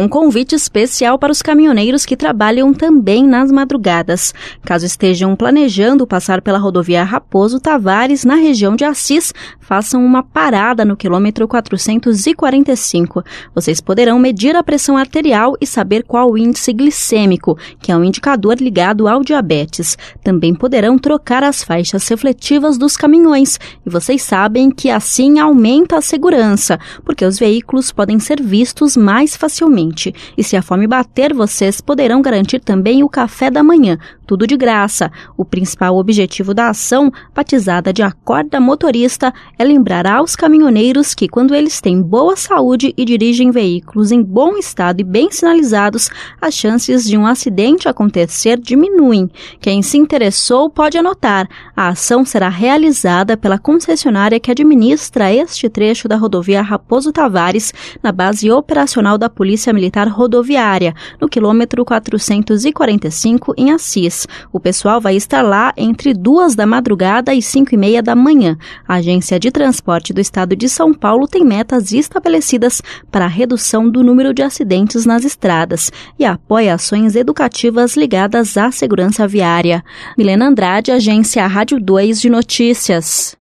Um convite especial para os caminhoneiros que trabalham também nas madrugadas. Caso estejam planejando passar pela rodovia Raposo Tavares, na região de Assis, façam uma parada no quilômetro 445. Vocês poderão medir a pressão arterial e saber qual o índice glicêmico, que é um indicador ligado ao diabetes. Também poderão trocar as faixas refletivas dos caminhões. E vocês sabem que assim aumenta a segurança, porque os veículos podem ser vistos mais facilmente. E se a fome bater, vocês poderão garantir também o café da manhã, tudo de graça. O principal objetivo da ação, batizada de Acorda Motorista, é lembrar aos caminhoneiros que, quando eles têm boa saúde e dirigem veículos em bom estado e bem sinalizados, as chances de um acidente acontecer diminuem. Quem se interessou pode anotar. A ação será realizada pela concessionária que administra este trecho da rodovia Raposo Tavares, na base operacional da Polícia Militar Rodoviária, no quilômetro 445, em Assis. O pessoal vai estar lá entre 2 da madrugada e 5:30 da manhã. A Agência de Transporte do Estado de São Paulo tem metas estabelecidas para a redução do número de acidentes nas estradas e apoia ações educativas ligadas à segurança viária. Milena Andrade, Agência Rádio 2 de Notícias.